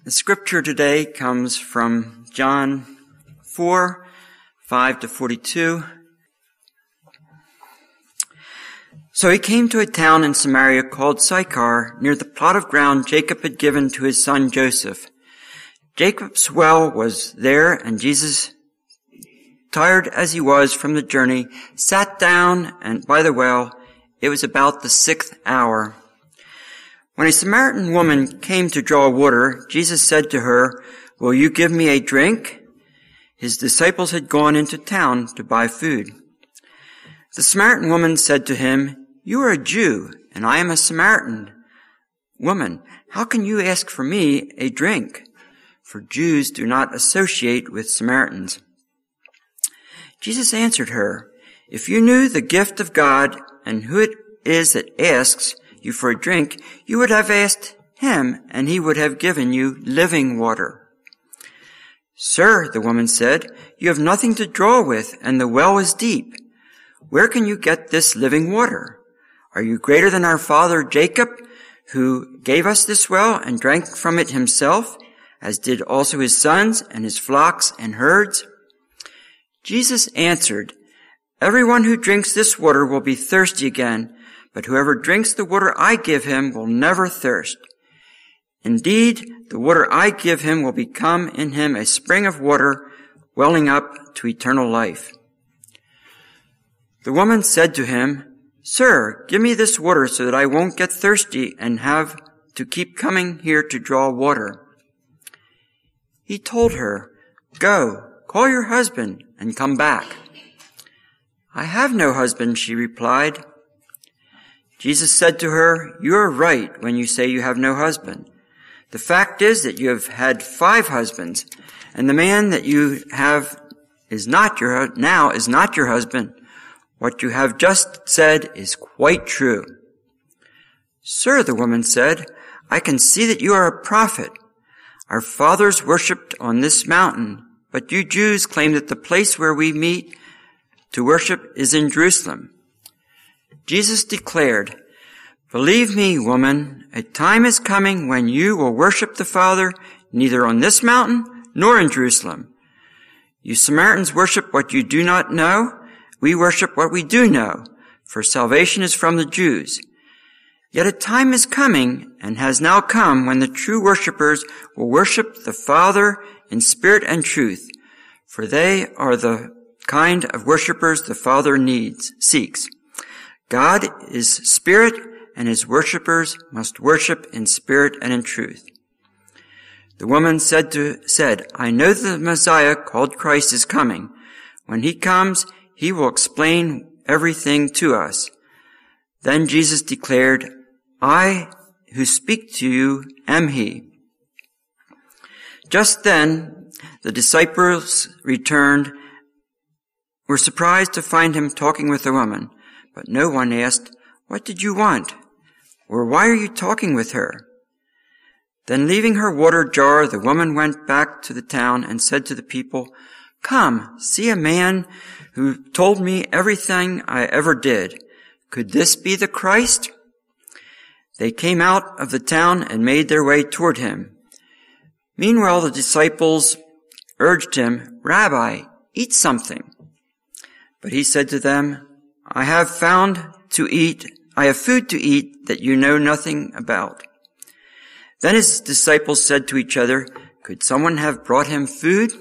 The scripture today comes from John 4, 5-42. So he came to a town in Samaria called Sychar, near the plot of ground Jacob had given to his son Joseph. Jacob's well was there, and Jesus, tired as he was from the journey, sat down and by the well. It was about the 6th hour. When a Samaritan woman came to draw water, Jesus said to her, "Will you give me a drink?" His disciples had gone into town to buy food. The Samaritan woman said to him, "You are a Jew, and I am a Samaritan woman. How can you ask for me a drink?" For Jews do not associate with Samaritans. Jesus answered her, "If you knew the gift of God and who it is that asks you for a drink, you would have asked him, and he would have given you living water." "Sir," the woman said, "you have nothing to draw with, and the well is deep. Where can you get this living water? Are you greater than our father Jacob, who gave us this well and drank from it himself, as did also his sons and his flocks and herds?" Jesus answered, "Everyone who drinks this water will be thirsty again, but whoever drinks the water I give him will never thirst. Indeed, the water I give him will become in him a spring of water welling up to eternal life." The woman said to him, "Sir, give me this water so that I won't get thirsty and have to keep coming here to draw water." He told her, "Go, call your husband and come back." "I have no husband," she replied. Jesus said to her, "You are right when you say you have no husband. The fact is that you have had 5 husbands, and the man that you have is not your husband. What you have just said is quite true." "Sir," the woman said, "I can see that you are a prophet. Our fathers worshipped on this mountain, but you Jews claim that the place where we meet to worship is in Jerusalem." Jesus declared, "Believe me, woman, a time is coming when you will worship the Father neither on this mountain nor in Jerusalem. You Samaritans worship what you do not know. We worship what we do know, for salvation is from the Jews. Yet a time is coming, and has now come, when the true worshippers will worship the Father in spirit and truth, for they are the kind of worshippers the Father seeks. God is spirit, and his worshippers must worship in spirit and in truth." The woman said, "I know the Messiah called Christ is coming. When he comes, he will explain everything to us." Then Jesus declared, "I who speak to you am he." Just then, the disciples were surprised to find him talking with the woman, but no one asked, "What did you want?" or "Why are you talking with her?" Then leaving her water jar, the woman went back to the town and said to the people, "Come, see a man who told me everything I ever did. Could this be the Christ?" They came out of the town and made their way toward him. Meanwhile, the disciples urged him, "Rabbi, eat something." But he said to them, I have food to eat that you know nothing about." Then his disciples said to each other, "Could someone have brought him food?"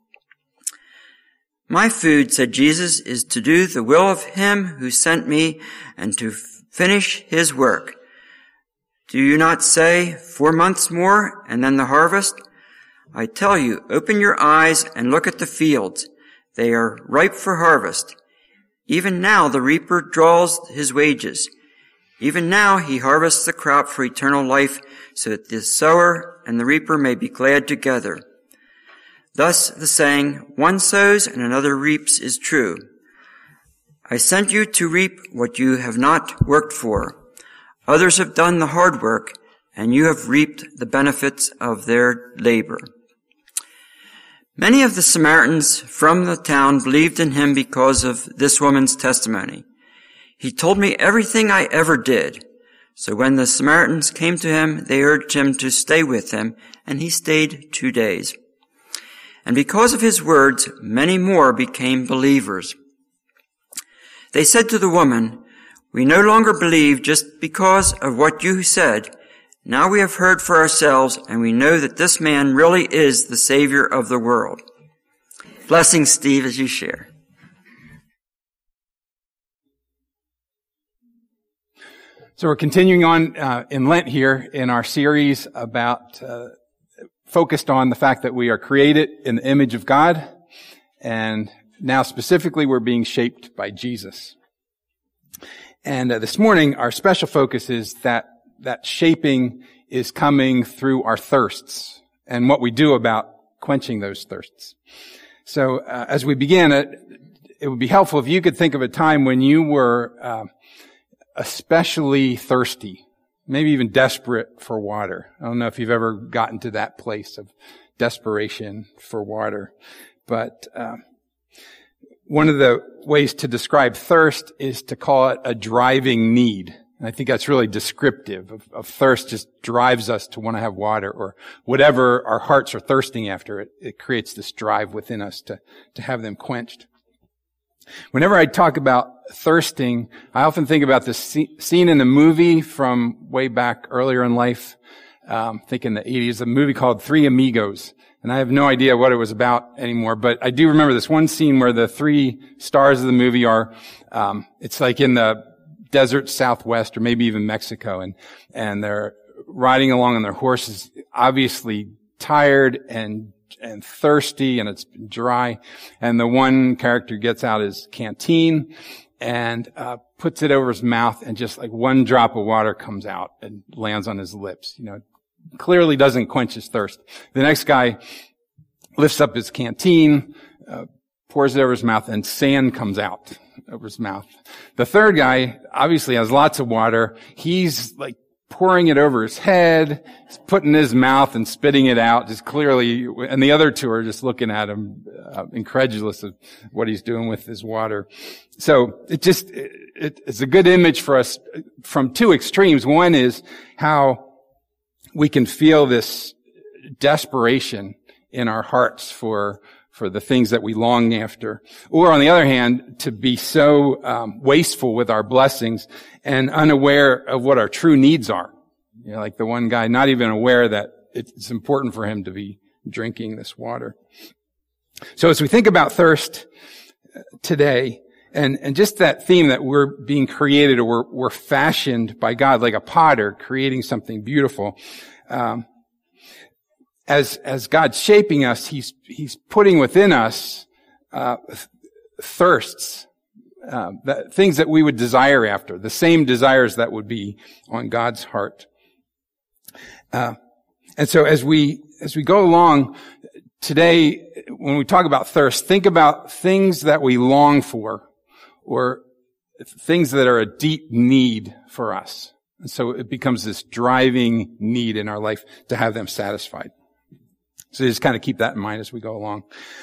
"My food," said Jesus, "is to do the will of him who sent me and to finish his work. Do you not say, 4 months more and then the harvest? I tell you, open your eyes and look at the fields. They are ripe for harvest. Even now the reaper draws his wages. Even now he harvests the crop for eternal life, so that the sower and the reaper may be glad together. Thus the saying, 'One sows and another reaps,' is true. I sent you to reap what you have not worked for. Others have done the hard work, and you have reaped the benefits of their labor." Many of the Samaritans from the town believed in him because of this woman's testimony. "He told me everything I ever did." So when the Samaritans came to him, they urged him to stay with them, and he stayed 2 days. And because of his words, many more became believers. They said to the woman, "We no longer believe just because of what you said. Now we have heard for ourselves, and we know that this man really is the Savior of the world." Blessings, Steve, as you share. So we're continuing on in Lent here in our series about focused on the fact that we are created in the image of God, and now specifically we're being shaped by Jesus. And this morning our special focus is that shaping is coming through our thirsts and what we do about quenching those thirsts. So as we begin, it would be helpful if you could think of a time when you were especially thirsty, maybe even desperate for water. I don't know if you've ever gotten to that place of desperation for water, but one of the ways to describe thirst is to call it a driving need. And I think that's really descriptive of thirst. Just drives us to want to have water, or whatever our hearts are thirsting after. It creates this drive within us to have them quenched. Whenever I talk about thirsting, I often think about this scene in a movie from way back earlier in life, I think in the 80s, a movie called Three Amigos. And I have no idea what it was about anymore, but I do remember this one scene where the three stars of the movie are, it's like in the desert Southwest or maybe even Mexico, and they're riding along on their horses, obviously tired and thirsty, and it's dry. And the one character gets out his canteen and puts it over his mouth, and just like one drop of water comes out and lands on his lips. You know, clearly doesn't quench his thirst. The next guy lifts up his canteen, pours it over his mouth, and sand comes out over his mouth. The third guy obviously has lots of water. He's like pouring it over his head, he's putting it in his mouth and spitting it out, just clearly, and the other two are just looking at him, incredulous of what he's doing with his water. So it's a good image for us from two extremes. One is how we can feel this desperation in our hearts for the things that we long after. Or on the other hand, to be so wasteful with our blessings and unaware of what our true needs are. You know, like the one guy, not even aware that it's important for him to be drinking this water. So as we think about thirst today, and just that theme that we're being created, or we're fashioned by God like a potter creating something beautiful, as God's shaping us, He's putting within us thirsts, things that we would desire after, the same desires that would be on God's heart. And so as we go along today, when we talk about thirst, think about things that we long for, or things that are a deep need for us. And so it becomes this driving need in our life to have them satisfied. So just kind of keep that in mind as we go along.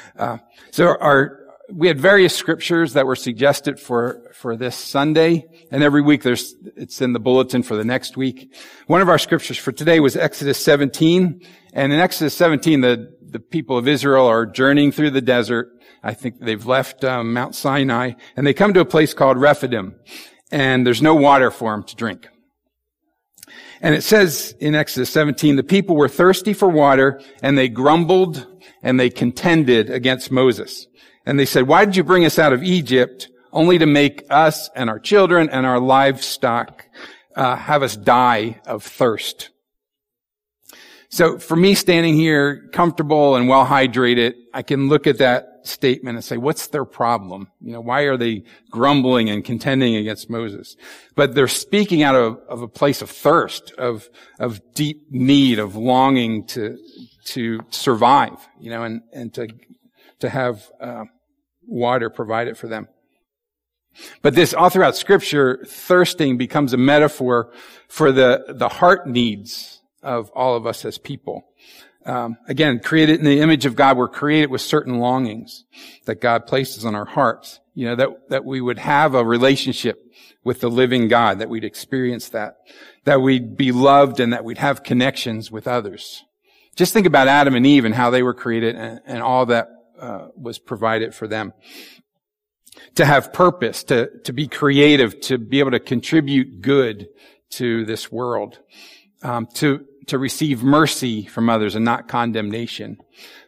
We had various scriptures that were suggested for this Sunday, and every week it's in the bulletin for the next week. One of our scriptures for today was Exodus 17, and in Exodus 17, the people of Israel are journeying through the desert. I think they've left Mount Sinai, and they come to a place called Rephidim, and there's no water for them to drink. And it says in Exodus 17, the people were thirsty for water, and they grumbled and they contended against Moses. And they said, "Why did you bring us out of Egypt only to make us and our children and our livestock have us die of thirst?" So for me, standing here comfortable and well hydrated, I can look at that statement and say, what's their problem? You know, why are they grumbling and contending against Moses? But they're speaking out of a place of thirst, of deep need, of longing to survive, you know, and to have water provided for them. But this, all throughout Scripture, thirsting becomes a metaphor for the heart needs of all of us as people. Again, created in the image of God, we're created with certain longings that God places on our hearts. You know, that we would have a relationship with the living God, that we'd experience that that we'd be loved and that we'd have connections with others. Just think about Adam and Eve and how they were created and all that was provided for them. To have purpose, to be creative, to be able to contribute good to this world, to receive mercy from others and not condemnation,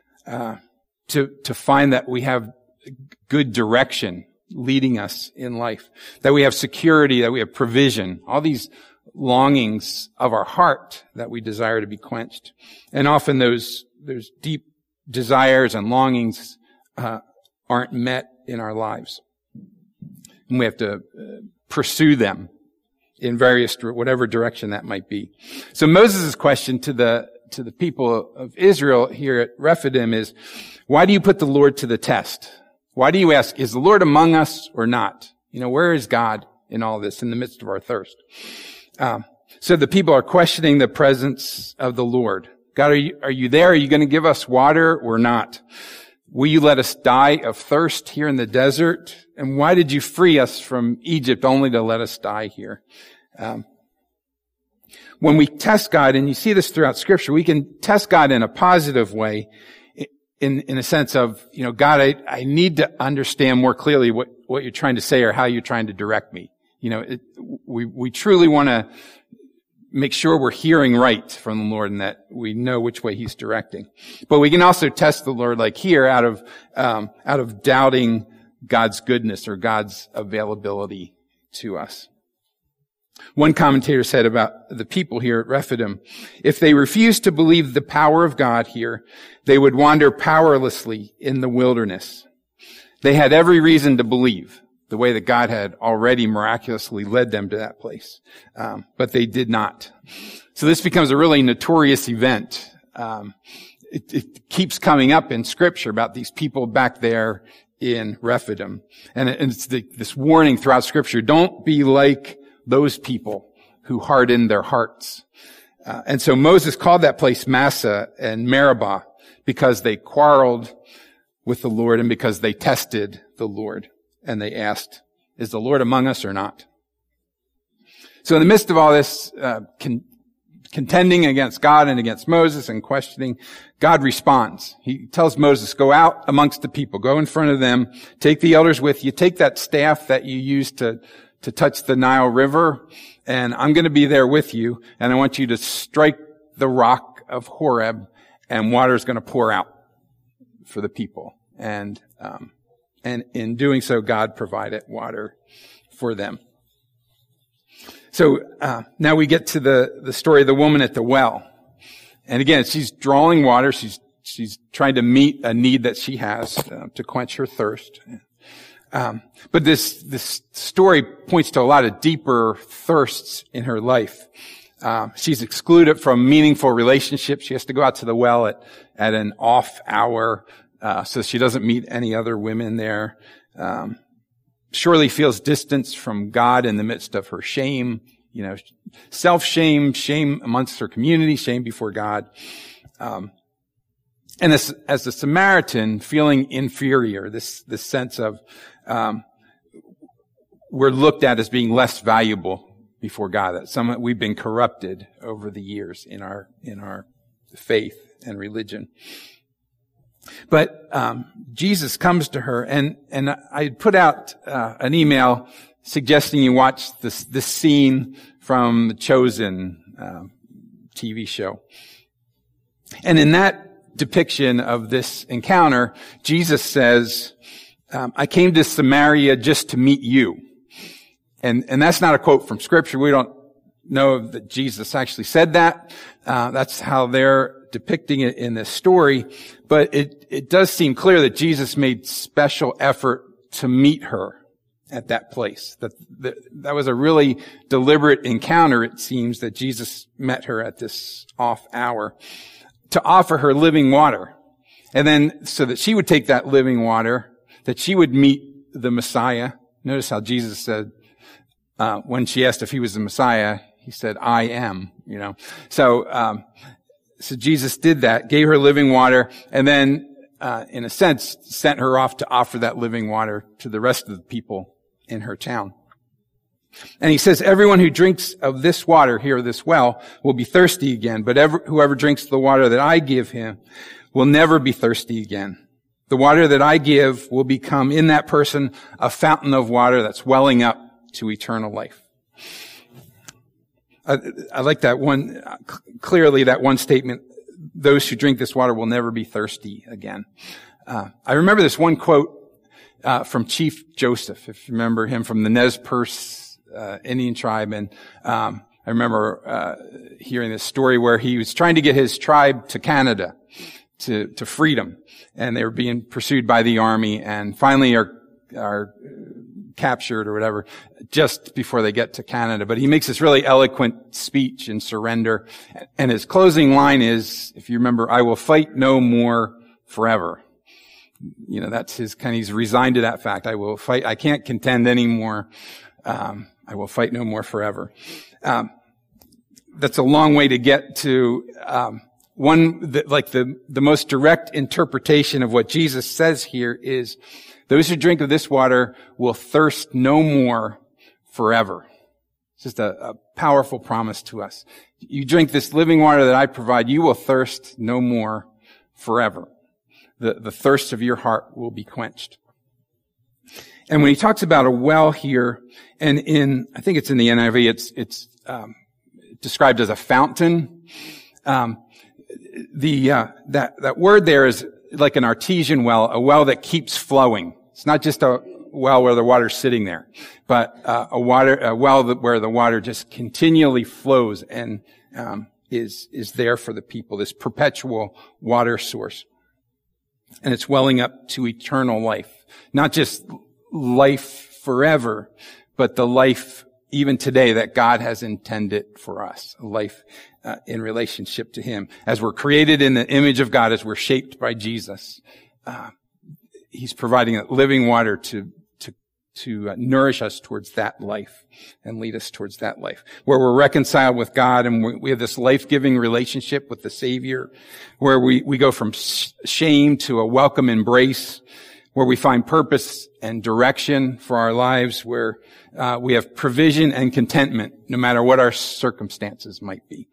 to find that we have good direction leading us in life, that we have security, that we have provision, all these longings of our heart that we desire to be quenched. And often those deep desires and longings aren't met in our lives. And we have to pursue them in whatever direction that might be. So Moses' question to the people of Israel here at Rephidim is, why do you put the Lord to the test? Why do you ask, is the Lord among us or not? Where is God in all this, in the midst of our thirst? So the people are questioning the presence of the Lord. God, are you there? Are you going to give us water or not? Will you let us die of thirst here in the desert? And why did you free us from Egypt only to let us die here? When we test God, and you see this throughout Scripture, we can test God in a positive way, in a sense of, God, I need to understand more clearly what you're trying to say or how you're trying to direct me. We truly want to make sure we're hearing right from the Lord and that we know which way He's directing. But we can also test the Lord, like here, out of doubting God's goodness or God's availability to us. One commentator said about the people here at Rephidim, if they refused to believe the power of God here, they would wander powerlessly in the wilderness. They had every reason to believe the way that God had already miraculously led them to that place. But they did not. So this becomes a really notorious event. It keeps coming up in Scripture about these people back there in Rephidim. And it's this warning throughout Scripture, don't be like those people who hardened their hearts. And so Moses called that place Massah and Meribah because they quarreled with the Lord and because they tested the Lord. And they asked, is the Lord among us or not? So in the midst of all this contending against God and against Moses and questioning, God responds. He tells Moses, go out amongst the people, go in front of them, take the elders with you, take that staff that you used to touch the Nile River, and I'm going to be there with you, and I want you to strike the rock of Horeb, and water is going to pour out for the people. And in doing so, God provided water for them. So now we get to the story of the woman at the well. And again, she's drawing water. She's trying to meet a need that she has to quench her thirst. But this story points to a lot of deeper thirsts in her life. She's excluded from meaningful relationships. She has to go out to the well at an off hour, so she doesn't meet any other women there. Surely feels distance from God in the midst of her shame, self-shame, shame amongst her community, shame before God. And as a Samaritan, feeling inferior, this sense of, we're looked at as being less valuable before God. That we've been corrupted over the years in our faith and religion. But Jesus comes to her, and I put out an email suggesting you watch this scene from the Chosen TV show. And in that depiction of this encounter, Jesus says, I came to Samaria just to meet you. And that's not a quote from Scripture. We don't know that Jesus actually said that. That's how they're depicting it in this story. But it does seem clear that Jesus made special effort to meet her at that place. That was a really deliberate encounter, it seems, that Jesus met her at this off hour to offer her living water. And then so that she would take that living water, that she would meet the Messiah. Notice how Jesus said, when she asked if he was the Messiah, he said, I am, So Jesus did that, gave her living water, and then, in a sense, sent her off to offer that living water to the rest of the people in her town. And he says, everyone who drinks of this water here, this well, will be thirsty again. But whoever drinks the water that I give him will never be thirsty again. The water that I give will become in that person a fountain of water that's welling up to eternal life. I like that one, clearly that one statement, those who drink this water will never be thirsty again. I remember this one quote from Chief Joseph, if you remember him, from the Nez Perce Indian tribe. And I remember hearing this story where he was trying to get his tribe to Canada, to freedom. And they were being pursued by the army and finally are captured or whatever just before they get to Canada. But he makes this really eloquent speech in surrender. And his closing line is, if you remember, I will fight no more forever. You know, that's his he's resigned to that fact. I will fight. I can't contend anymore. I will fight no more forever. That's a long way to get to, the most direct interpretation of what Jesus says here is, those who drink of this water will thirst no more forever. It's just a powerful promise to us. You drink this living water that I provide, you will thirst no more forever. The thirst of your heart will be quenched. And when he talks about a well here, and I think it's in the NIV, it's described as a fountain. That word there is like an artesian well, a well that keeps flowing. It's not just a well where the water's sitting there, but a well where the water just continually flows and is there for the people. This perpetual water source, and it's welling up to eternal life, not just life forever, but the life even today that God has intended for us, a life in relationship to Him. As we're created in the image of God, as we're shaped by Jesus, He's providing that living water to nourish us towards that life and lead us towards that life, where we're reconciled with God and we have this life-giving relationship with the Savior, where we go from shame to a welcome embrace, where we find purpose and direction for our lives, where we have provision and contentment no matter what our circumstances might be.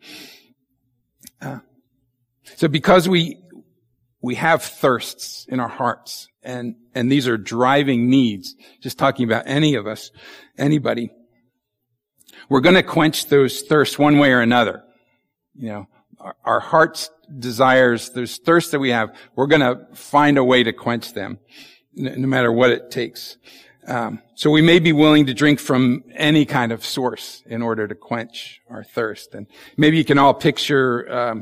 So because we have thirsts in our hearts, and these are driving needs, just talking about any of us, anybody, we're going to quench those thirsts one way or another. You know, our heart's desires, those thirsts that we have, we're going to find a way to quench them, no matter what it takes. So we may be willing to drink from any kind of source in order to quench our thirst. And maybe you can all picture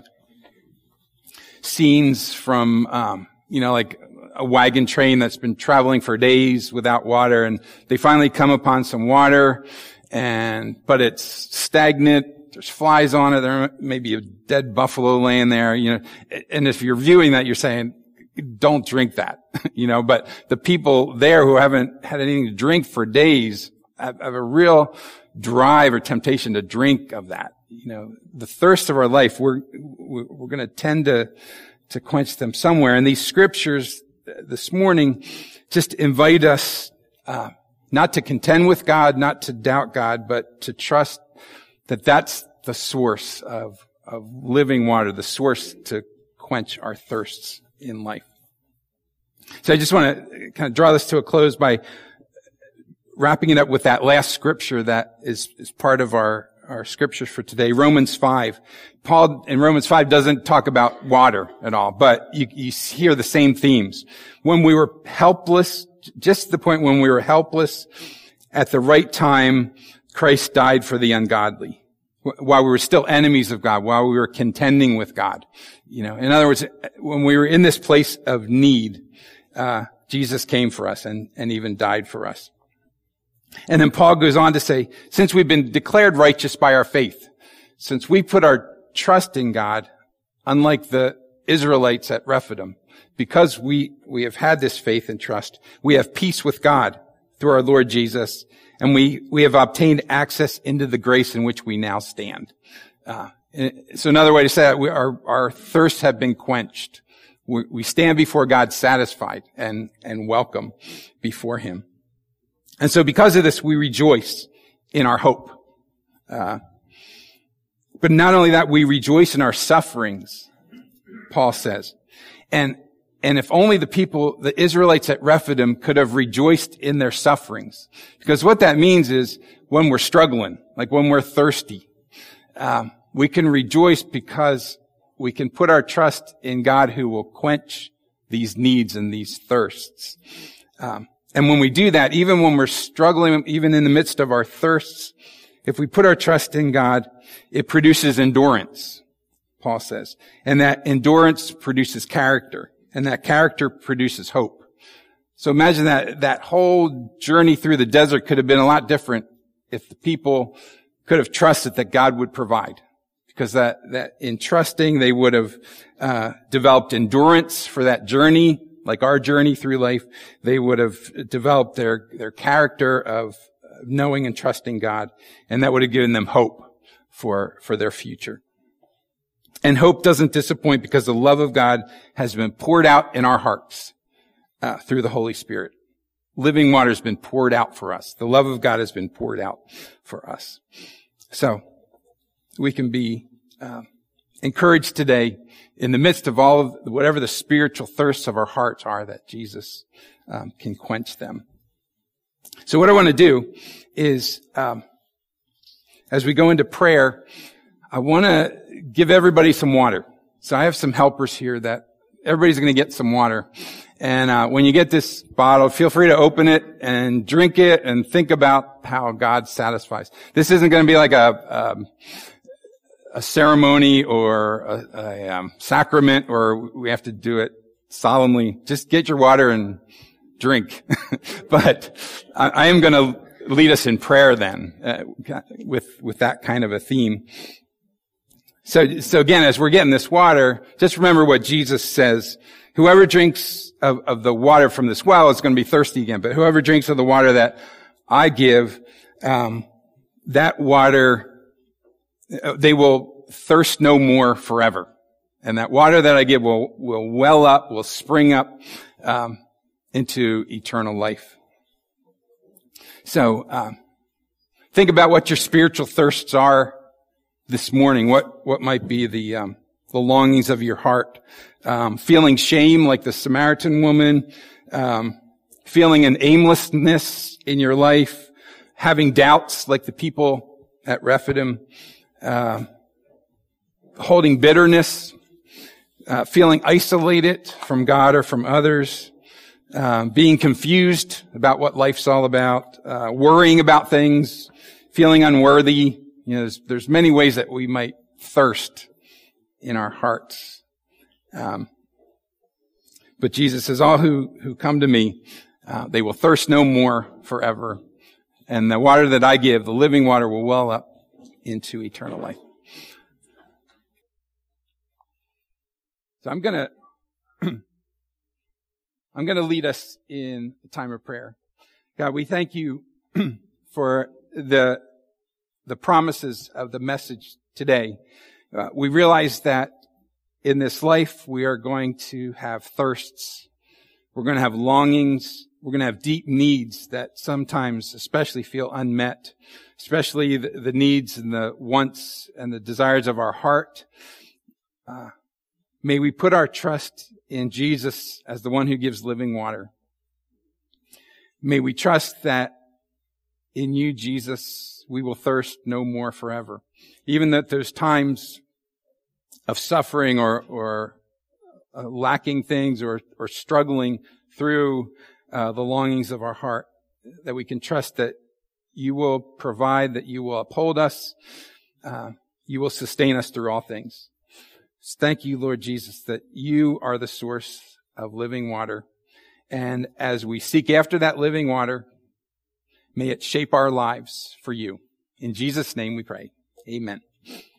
scenes from, like a wagon train that's been traveling for days without water, and they finally come upon some water, but it's stagnant. There's flies on it. There may be a dead buffalo laying there, and if you're viewing that, you're saying, don't drink that, but the people there who haven't had anything to drink for days have a real drive or temptation to drink of that. The thirst of our life, we're going to tend to quench them somewhere. And these scriptures this morning just invite us, not to contend with God, not to doubt God, but to trust that that's the source of living water, the source to quench our thirsts in life. So I just want to kind of draw this to a close by wrapping it up with that last scripture that is part of our scriptures for today, Romans 5. Paul in Romans 5 doesn't talk about water at all, but you hear the same themes. When we were helpless, just the point when we were helpless, at the right time, Christ died for the ungodly. While we were still enemies of God, while we were contending with God. In other words, when we were in this place of need, Jesus came for us and even died for us. And then Paul goes on to say, since we've been declared righteous by our faith, since we put our trust in God, unlike the Israelites at Rephidim, because we have had this faith and trust, we have peace with God through our Lord Jesus, and we have obtained access into the grace in which we now stand. So another way to say that, our thirsts have been quenched. We stand before God satisfied and welcome before Him. And so because of this, we rejoice in our hope. But not only that, we rejoice in our sufferings, Paul says. And if only the Israelites at Rephidim could have rejoiced in their sufferings. Because what that means is when we're struggling, like when we're thirsty, we can rejoice because we can put our trust in God who will quench these needs and these thirsts. And when we do that, even when we're struggling, even in the midst of our thirsts, if we put our trust in God, it produces endurance, Paul says. And that endurance produces character. And that character produces hope. So imagine that whole journey through the desert could have been a lot different if the people could have trusted that God would provide. Because that in trusting, they would have developed endurance for that journey, like our journey through life. They would have developed their character of knowing and trusting God, and that would have given them hope for their future. And hope doesn't disappoint because the love of God has been poured out in our hearts through the Holy Spirit. Living water has been poured out for us. The love of God has been poured out for us. So we can be encouraged today in the midst of all of whatever the spiritual thirsts of our hearts are, that Jesus can quench them. So what I want to do is, as we go into prayer, I want to give everybody some water. So I have some helpers here that everybody's going to get some water. And when you get this bottle, feel free to open it and drink it and think about how God satisfies. This isn't going to be like a ceremony or a sacrament, or we have to do it solemnly. Just get your water and drink. But I am going to lead us in prayer then, with that kind of a theme. So again, as we're getting this water, just remember what Jesus says. Whoever drinks of the water from this well is going to be thirsty again. But whoever drinks of the water that I give, that water, they will thirst no more forever. And that water that I give will well up, will spring up, into eternal life. So, think about what your spiritual thirsts are this morning. What might be the longings of your heart? Feeling shame like the Samaritan woman, feeling an aimlessness in your life, having doubts like the people at Rephidim, holding bitterness, feeling isolated from God or from others, being confused about what life's all about, worrying about things, feeling unworthy. You know, there's many ways that we might thirst in our hearts. But Jesus says, all who come to me, they will thirst no more forever. And the water that I give, the living water, will well up into eternal life. So I'm going to lead us in a time of prayer. God, we thank you for the promises of the message today. We realize that in this life we are going to have thirsts. We're going to have longings. We're going to have deep needs that sometimes especially feel unmet, especially the needs and the wants and the desires of our heart. May we put our trust in Jesus as the one who gives living water. May we trust that in you, Jesus, we will thirst no more forever. Even that there's times of suffering or lacking things or struggling through the longings of our heart, that we can trust that you will provide, that you will uphold us, you will sustain us through all things. Thank you, Lord Jesus, that you are the source of living water. And as we seek after that living water, may it shape our lives for you. In Jesus' name we pray. Amen.